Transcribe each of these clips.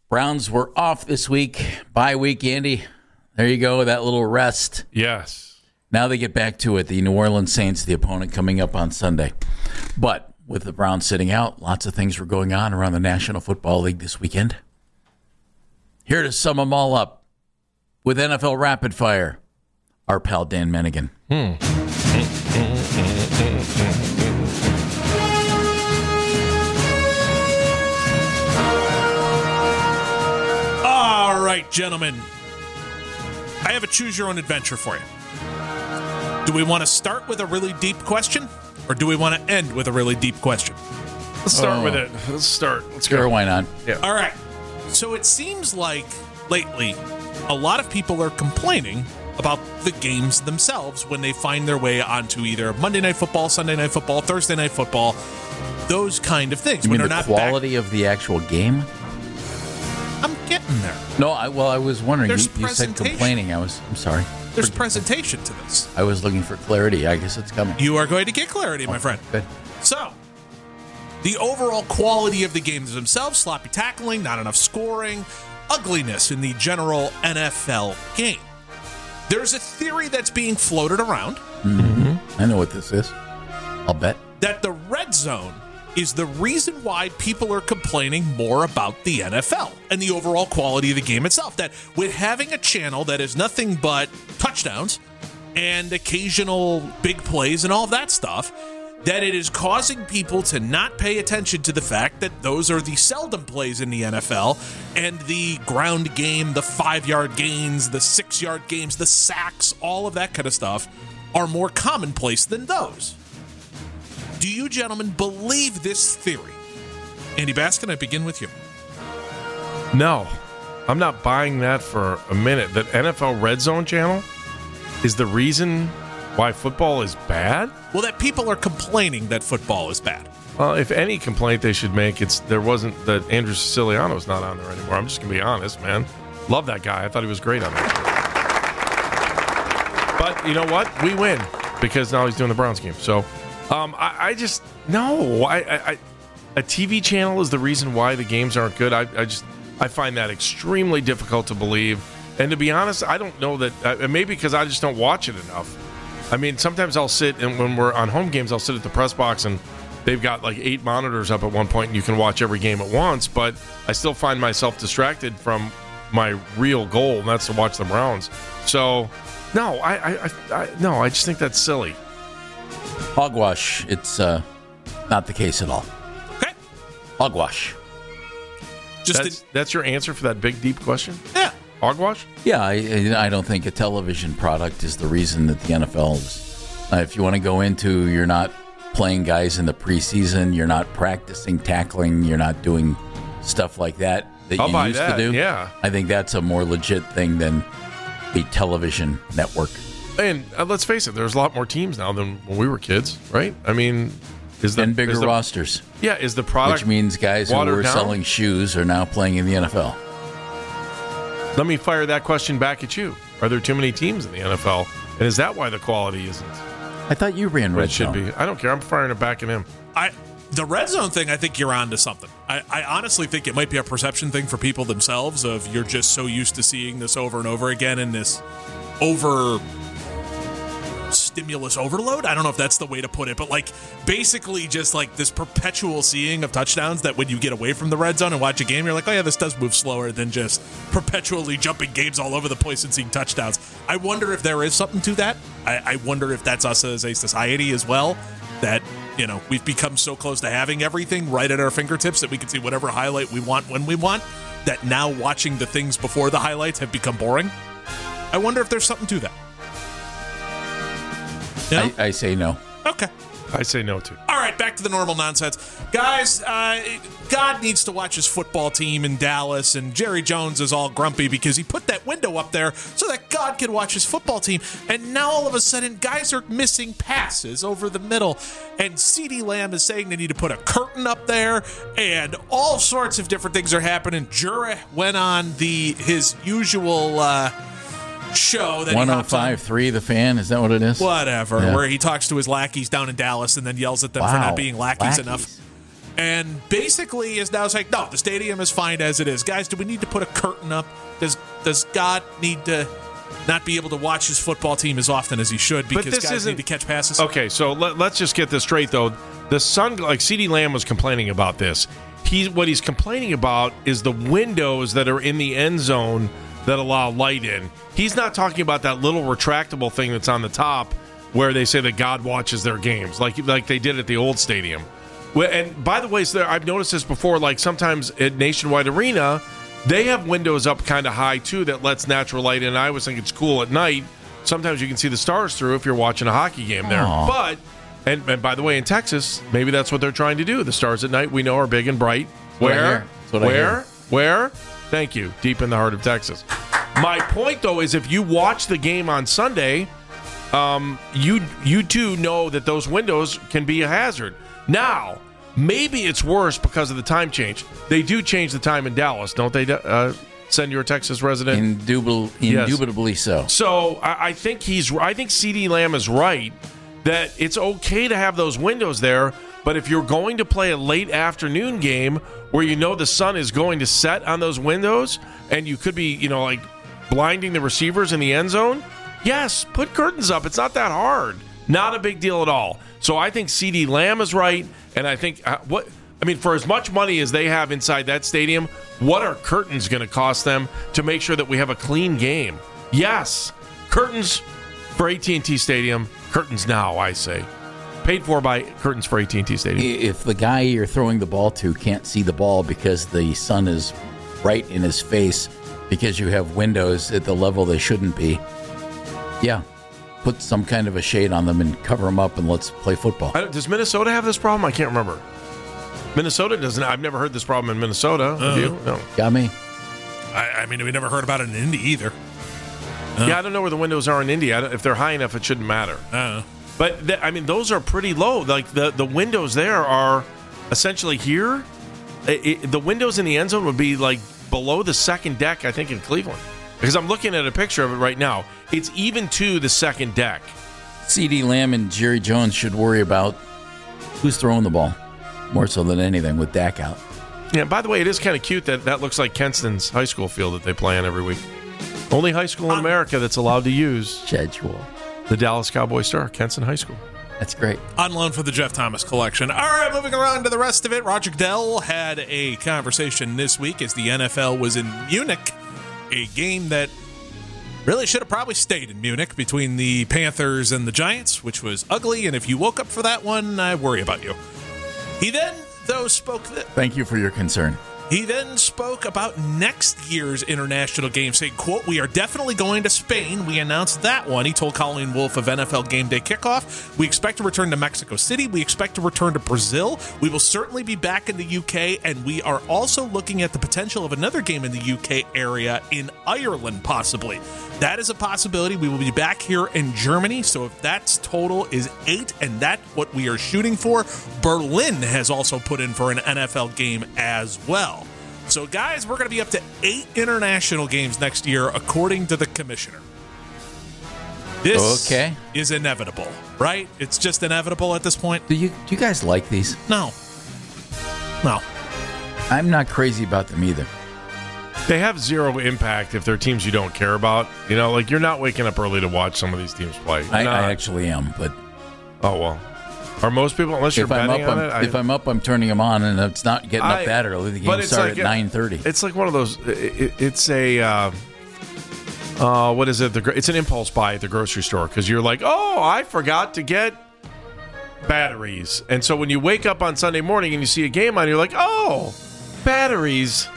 Browns were off this week. Bye week, Andy. There you go, that little rest. Yes. Now they get back to it. The New Orleans Saints, the opponent coming up on Sunday. But with the Browns sitting out, lots of things were going on around the National Football League this weekend. Here to sum them all up with NFL Rapid Fire, our pal Dan Menigan. All right, gentlemen. I have a choose-your-own-adventure for you. Do we want to start with a really deep question, or do we want to end with a really deep question? Let's start with it. Let's Sure, go. why not? Yeah. All right. So it seems like lately a lot of people are complaining about the games themselves when they find their way onto either Monday Night Football, Sunday Night Football, Thursday Night Football, those kind of things. You when mean they're the not quality of the actual game? I'm getting there. No, I was wondering. There's You said presentation. complaining. I'm sorry. There's presentation to this. I was looking for clarity. I guess it's coming. You are going to get clarity, my friend. Good. So, the overall quality of the games themselves, sloppy tackling, not enough scoring, ugliness in the general NFL game. There's a theory that's being floated around I know what this is. I'll bet. that the red zone is the reason why people are complaining more about the NFL and the overall quality of the game itself. That with having a channel that is nothing but touchdowns and occasional big plays and all of that stuff, that it is causing people to not pay attention to the fact that those are the seldom plays in the NFL, and the ground game, the 5-yard gains, the 6-yard games, the sacks, all of that kind of stuff are more commonplace than those. Do you gentlemen believe this theory? Andy Baskin, I begin with you. No, I'm not buying that for a minute. That NFL Red Zone channel is the reason why football is bad? Well, that people are complaining that football is bad. Well, if any complaint they should make, it's there wasn't that Andrew Siciliano's not on there anymore. I'm just going to be honest, man. Love that guy. I thought he was great on that. But you know what? We win because now he's doing the Browns game. So I just, no. A TV channel is the reason why the games aren't good. I find that extremely difficult to believe. And to be honest, I don't know that, maybe because I just don't watch it enough. I mean, sometimes I'll sit, and when we're on home games, I'll sit at the press box, and they've got like 8 monitors up at one point, and you can watch every game at once, but I still find myself distracted from my real goal, and that's to watch the Browns. So, no, I just think that's silly. Hogwash. It's not the case at all. Okay. Hogwash. That's your answer for that big, deep question? Yeah. Hogwash? Yeah, I don't think a television product is the reason that the NFL is. If you want to go into, you're not playing guys in the preseason, you're not practicing tackling, you're not doing stuff like that you used to do. Yeah. I think that's a more legit thing than a television network. And let's face it, there's a lot more teams now than when we were kids, right? I mean, and bigger rosters. Yeah, is the product which means guys who were selling shoes are now playing in the NFL. Let me fire that question back at you. Are there too many teams in the NFL? And is that why the quality isn't? I thought you ran red zone. It should be. I don't care. I'm firing it back at him. The red zone thing, I think you're on to something. I honestly think it might be a perception thing for people themselves of you're just so used to seeing this over and over again in this stimulus overload. I don't know if that's the way to put it, but like basically just like this perpetual seeing of touchdowns that when you get away from the red zone and watch a game, you're like, oh yeah, this does move slower than just perpetually jumping games all over the place and seeing touchdowns. I wonder if there is something to that. I wonder if that's us as a society as well, that, you know, we've become so close to having everything right at our fingertips that we can see whatever highlight we want when we want, that now watching the things before the highlights have become boring. I wonder if there's something to that. You know? I say no. Okay. I say no too. All right, back to the normal nonsense. Guys, God needs to watch his football team in Dallas, and Jerry Jones is all grumpy because he put that window up there so that God could watch his football team. And now all of a sudden, guys are missing passes over the middle, and CeeDee Lamb is saying they need to put a curtain up there, and all sorts of different things are happening. Jura went on his usual show that 105.3 The Fan, is that what it is? Whatever, yeah. Where he talks to his lackeys down in Dallas and then yells at them for not being lackeys enough. And basically is now saying, no, the stadium is fine as it is. Guys, do we need to put a curtain up? Does God need to not be able to watch his football team as often as he should because guys need to catch passes? Okay, so let's just get this straight, though. The Sun, like CeeDee Lamb was complaining about this. What he's complaining about is the windows that are in the end zone that allow light in. He's not talking about that little retractable thing that's on the top where they say that God watches their games, like they did at the old stadium. And by the way, I've noticed this before, like sometimes at Nationwide Arena, they have windows up kind of high, too, that lets natural light in. I always think it's cool at night. Sometimes you can see the stars through if you're watching a hockey game there. Aww. But, and by the way, in Texas, maybe that's what they're trying to do. The stars at night, we know, are big and bright. Where? Thank you. Deep in the heart of Texas. My point, though, is if you watch the game on Sunday, you too know that those windows can be a hazard. Now, maybe it's worse because of the time change. They do change the time in Dallas, don't they, send your Texas resident? Indubitably so. So I think CeeDee Lamb is right that it's okay to have those windows there, but if you're going to play a late afternoon game where you know the sun is going to set on those windows and you could be, like blinding the receivers in the end zone, yes, put curtains up. It's not that hard. Not a big deal at all. So I think CeeDee Lamb is right, and I think for as much money as they have inside that stadium, what are curtains going to cost them to make sure that we have a clean game? Yes, curtains for AT&T Stadium. Curtains now, I say. Paid for by Curtains for AT&T Stadium. If the guy you're throwing the ball to can't see the ball because the sun is right in his face because you have windows at the level they shouldn't be, yeah, put some kind of a shade on them and cover them up and let's play football. Does Minnesota have this problem? I can't remember. Minnesota doesn't. I've never heard this problem in Minnesota. Have you? No. Got me? I mean, we never heard about it in Indy either. Yeah, I don't know where the windows are in Indy. If they're high enough, it shouldn't matter. But, those are pretty low. Like, the windows there are essentially here. The windows in the end zone would be, like, below the second deck, I think, in Cleveland. Because I'm looking at a picture of it right now. It's even to the second deck. CeeDee Lamb and Jerry Jones should worry about who's throwing the ball more so than anything with Dak out. Yeah, by the way, it is kind of cute that looks like Kenston's high school field that they play on every week. Only high school in America that's allowed to use schedule. The Dallas Cowboy star, Kenston High School. That's great. On loan for the Jeff Thomas collection. All right, moving around to the rest of it. Roger Goodell had a conversation this week as the NFL was in Munich, a game that really should have probably stayed in Munich between the Panthers and the Giants, which was ugly, and if you woke up for that one, I worry about you. He then, though, spoke... Thank you for your concern. He then spoke about next year's international game, saying, quote, "We are definitely going to Spain. We announced that one." He told Colleen Wolfe of NFL Game Day Kickoff, "We expect to return to Mexico City. We expect to return to Brazil. We will certainly be back in the UK, and we are also looking at the potential of another game in the UK area in Ireland, possibly. That is a possibility. We will be back here in Germany. So if that's total is 8, and that's what we are shooting for, Berlin has also put in for an NFL game as well. So, guys, we're going to be up to 8 international games next year, according to the commissioner. This is inevitable, right? It's just inevitable at this point. Do you guys like these? No. I'm not crazy about them either. They have zero impact if they're teams you don't care about. Like you're not waking up early to watch some of these teams play. I actually am, but... Oh, well. Are most people, unless you're betting on it? If I'm up, I'm turning them on, and it's not getting up that early. The game starts at 9:30. It's like one of those... It's a... what is it? It's an impulse buy at the grocery store because you're like, oh, I forgot to get batteries. And so when you wake up on Sunday morning and you see a game on, you're like, oh, batteries.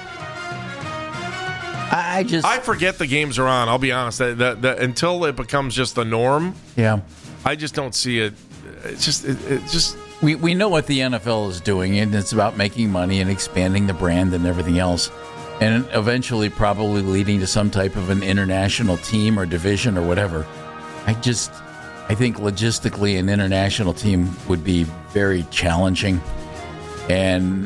I forget the games are on. I'll be honest. That until it becomes just the norm. Yeah. I just don't see it. It's just. We know what the NFL is doing, and it's about making money and expanding the brand and everything else, and eventually probably leading to some type of an international team or division or whatever. I think logistically an international team would be very challenging, and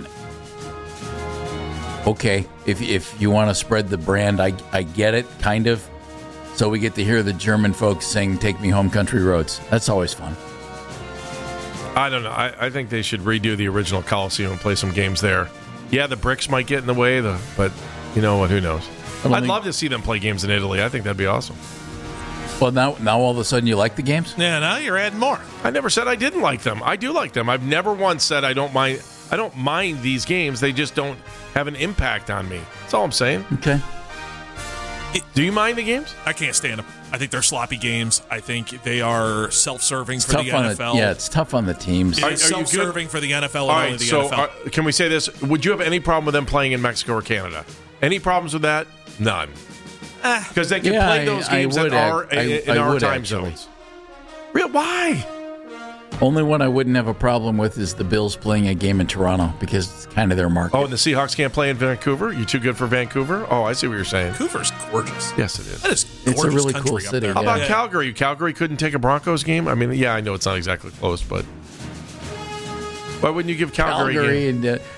okay, if you want to spread the brand, I get it, kind of. So we get to hear the German folks sing "Take Me Home, Country Roads." That's always fun. I don't know. I think they should redo the original Coliseum and play some games there. Yeah, the bricks might get in the way, but you know what? Who knows? I'd love to see them play games in Italy. I think that'd be awesome. Well, now all of a sudden you like the games? Yeah, now you're adding more. I never said I didn't like them. I do like them. I've never once said I don't mind. I don't mind these games. They just don't have an impact on me. That's all I'm saying. Okay. Do you mind the games? I can't stand them. I think they're sloppy games. I think they are self-serving for the NFL. It's tough on the teams. It is self-serving for the NFL and only the NFL. Can we say this? Would you have any problem with them playing in Mexico or Canada? Any problems with that? None. Because they can play those games in our time zones. Real? Why? Only one I wouldn't have a problem with is the Bills playing a game in Toronto because it's kind of their market. Oh, and the Seahawks can't play in Vancouver? You too good for Vancouver? Oh, I see what you're saying. Vancouver's gorgeous. Yes, it is. That is gorgeous. It's a really country cool up city. there. How about Calgary? Calgary couldn't take a Broncos game? I mean, yeah, I know it's not exactly close, but why wouldn't you give Calgary a game? And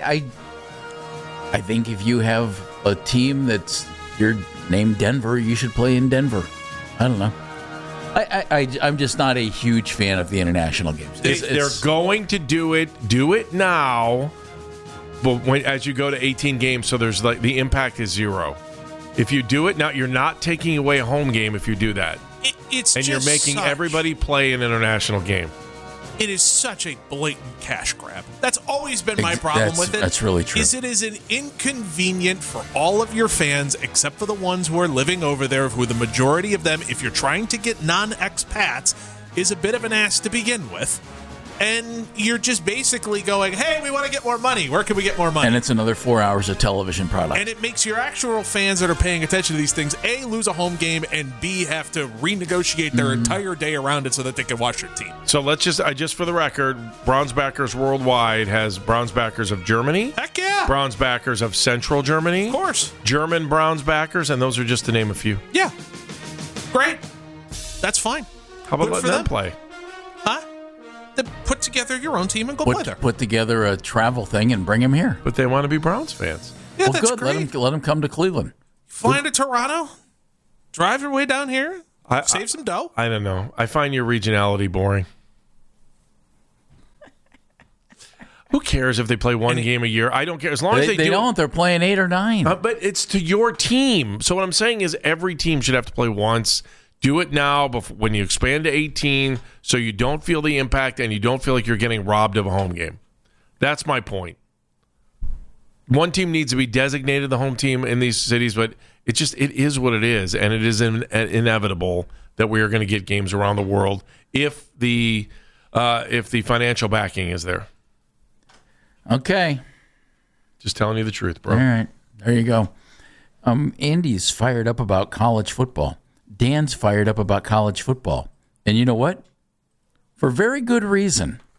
I think if you have a team that's you're named Denver, you should play in Denver. I don't know. I'm just not a huge fan of the international games. They're going to do it now, but as you go to 18 games, so there's like the impact is zero. If you do it now, you're not taking away a home game if you do that. You're making everybody play an international game. It is such a blatant cash grab. That's always been my problem with it. That's really true. It is an inconvenient for all of your fans, except for the ones who are living over there, who the majority of them, if you're trying to get non-expats, is a bit of an ass to begin with. And you're just basically going, hey, we want to get more money. Where can we get more money? And it's another 4 hours of television product. And it makes your actual fans that are paying attention to these things, A, lose a home game, and B, have to renegotiate their entire day around it so that they can watch their team. So let's just for the record, Browns Backers Worldwide has Browns Backers of Germany. Heck yeah. Browns Backers of Central Germany. Of course. German Browns Backers, and those are just to name a few. Yeah. Great. That's fine. How about letting them play? Huh? Then put together your own team and go play there. Put together a travel thing and bring them here. But they want to be Browns fans. Yeah, well, that's good. great. Let them come to Cleveland. Fly into Toronto. Drive your way down here. Save some dough. I don't know. I find your regionality boring. Who cares if they play one game a year? I don't care. As long as they do. Don't. They're playing 8 or 9. But it's to your team. So what I'm saying is every team should have to play once. Do it now when you expand to 18 so you don't feel the impact and you don't feel like you're getting robbed of a home game. That's my point. One team needs to be designated the home team in these cities, but it is what it is, and it is inevitable that we are going to get games around the world if the financial backing is there. Okay. Just telling you the truth, bro. All right. There you go. Andy's fired up about college football. Dan's fired up about college football. And you know what? For very good reason.